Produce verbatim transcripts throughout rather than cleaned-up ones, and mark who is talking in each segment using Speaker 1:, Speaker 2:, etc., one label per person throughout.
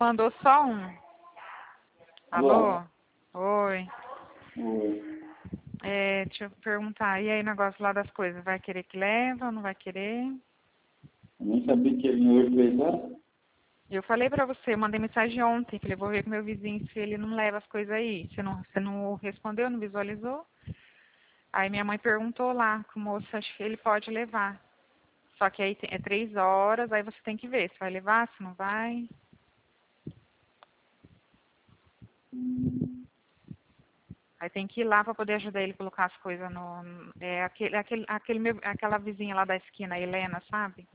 Speaker 1: Mandou só um. Alô? Oi.
Speaker 2: Oi.
Speaker 1: É, deixa eu perguntar, e aí o negócio lá das coisas, vai querer que leva ou não vai querer?
Speaker 2: Eu nem sabia que ele vinha hoje três horas.
Speaker 1: Eu falei pra você, eu mandei mensagem ontem, falei, vou ver com meu vizinho se ele não leva as coisas aí. Você não, você não respondeu, não visualizou? Aí minha mãe perguntou lá, com o moço, acho que ele pode levar. Só que aí tem- é três horas, aí você tem que ver se vai levar, se não vai.
Speaker 2: Hum,
Speaker 1: Aí tem que ir lá pra poder ajudar ele a colocar as coisas no... É aquele, aquele, aquele meu, aquela vizinha lá da esquina, a Helena, sabe?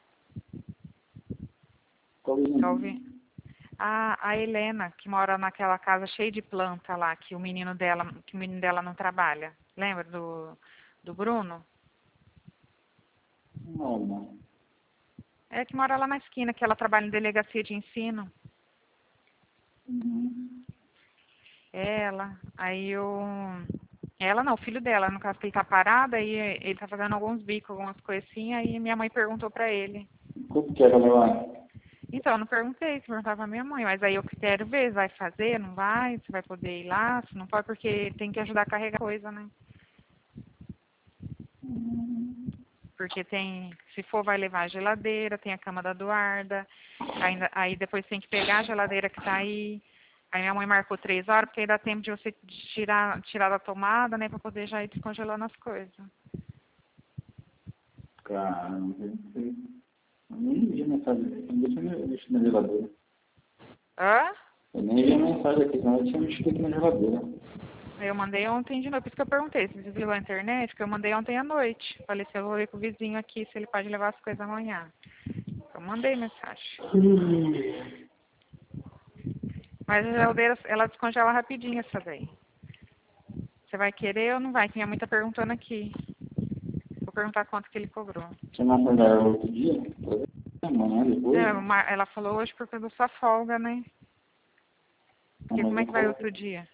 Speaker 2: qual o
Speaker 1: Tá
Speaker 2: nome?
Speaker 1: ouvindo? A, a Helena, que mora naquela casa cheia de planta lá, que o menino dela, que o menino dela não trabalha. Lembra do, do Bruno?
Speaker 2: Não, não.
Speaker 1: É que mora lá na esquina, que ela trabalha em delegacia de ensino.
Speaker 2: Uhum.
Speaker 1: Ela, aí o... Ela não, o filho dela, no caso que ele tá parado, aí ele tá fazendo alguns bicos, algumas coisas assim, aí minha mãe perguntou pra ele.
Speaker 2: Quanto que é pra levar?
Speaker 1: Então, eu não perguntei, se perguntar pra minha mãe, mas aí eu quero ver, se vai fazer, não vai, se vai poder ir lá, se não pode, porque tem que ajudar a carregar coisa, né?
Speaker 2: Hum,
Speaker 1: Porque tem, se for, vai levar a geladeira, tem a cama da Eduarda, ainda, aí depois tem que pegar a geladeira que tá aí. Aí minha mãe marcou três horas, porque aí dá tempo de você tirar, tirar da tomada, né, pra poder já ir descongelando as coisas.
Speaker 2: Caramba, eu não sei. Eu nem vi a mensagem aqui, não deixa eu mexer na geladeira.
Speaker 1: Hã?
Speaker 2: Eu nem vi a mensagem aqui, senão eu tinha mexido aqui na geladeira.
Speaker 1: Eu mandei ontem de noite, por isso que eu perguntei, se desligou a internet, porque eu mandei ontem à noite. Falei se eu vou ver com o vizinho aqui, se ele pode levar as coisas amanhã. Eu mandei mensagem.
Speaker 2: Hum.
Speaker 1: Mas a geladeira, ela descongela rapidinho essa daí. Você vai querer ou não vai? Que minha mãe tá perguntando aqui. Vou perguntar quanto que ele cobrou.
Speaker 2: Você não acordar outro dia? Amanhã, depois?
Speaker 1: É, ma- ela falou hoje por causa da sua folga, né?
Speaker 2: Não,
Speaker 1: Porque
Speaker 2: mas
Speaker 1: como é
Speaker 2: eu
Speaker 1: que vai
Speaker 2: coloco.
Speaker 1: outro dia?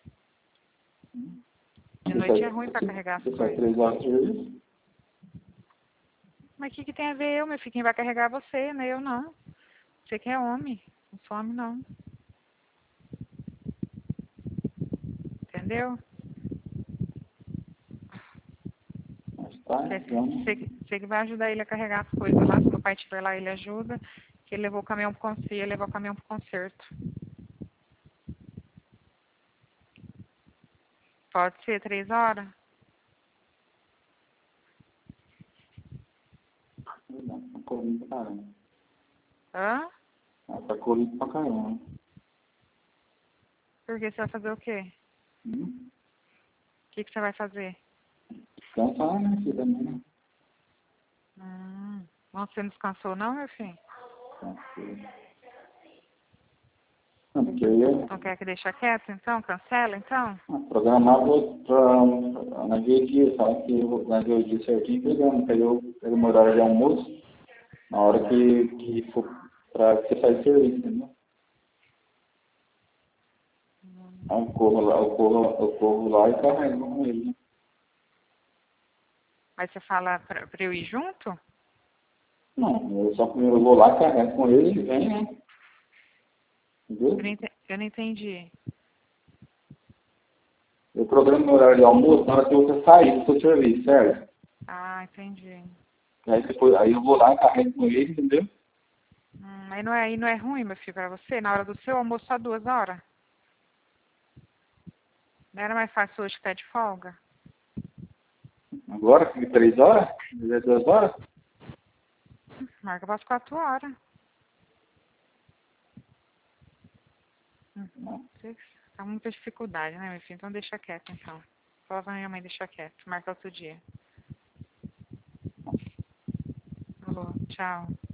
Speaker 1: De
Speaker 2: Você
Speaker 1: noite é
Speaker 2: faz,
Speaker 1: ruim pra
Speaker 2: você,
Speaker 1: carregar as
Speaker 2: você faz
Speaker 1: coisas.
Speaker 2: três horas de serviço?
Speaker 1: Mas o que, que tem a ver eu, meu filho? Quem vai carregar é você, né? Eu não. Você que é homem. Não sou homem, não. Entendeu?
Speaker 2: Mas tá,
Speaker 1: Você,
Speaker 2: então.
Speaker 1: você, você que vai ajudar ele a carregar as coisas lá. Se o pai estiver lá, ele ajuda. Que ele levou o caminhão pro concerto. Ele levou o caminhão pro concerto. Pode ser três horas?
Speaker 2: Tá corrido pra caramba.
Speaker 1: Hã?
Speaker 2: Ah, tá corrido pra caramba.
Speaker 1: Porque você vai fazer o quê?
Speaker 2: Hum?
Speaker 1: O que, que você vai fazer?
Speaker 2: Descansar, né, filho, também, né?
Speaker 1: Hum. Não, você não descansou não, meu filho?
Speaker 2: Tranquilo. Não, porque eu ia
Speaker 1: Não quer que deixa quieto, então? Cancela, então?
Speaker 2: ah, programar pra, naquele dia, sabe? Que eu naquele dia certinho, pegando, que aí eu pego meu horário de almoço, na hora que, que for pra que você faz serviço, entendeu? Aí eu corro lá, eu corro, eu corro lá e carrego com ele, né?
Speaker 1: Mas você fala pra, pra eu ir junto?
Speaker 2: Não, eu só eu vou lá, carrego com ele e vem, né?
Speaker 1: Eu não
Speaker 2: Entendeu?
Speaker 1: ente- eu não entendi.
Speaker 2: Eu programo meu horário de almoço na hora que você sair do seu serviço, certo?
Speaker 1: Ah, entendi.
Speaker 2: Aí, depois, aí eu vou lá, carrego com ele, entendeu?
Speaker 1: Hum, aí, não é, aí não é ruim, meu filho, pra você? Na hora do seu almoço, só duas horas? Não era mais fácil hoje que tá de folga?
Speaker 2: Agora, fica três horas, já é duas horas.
Speaker 1: Marca para as quatro horas. Hum, você tá com muita dificuldade, né, meu filho? Então deixa quieto, então. Fala pra minha mãe deixar quieto. Marca outro dia. Falou, tchau.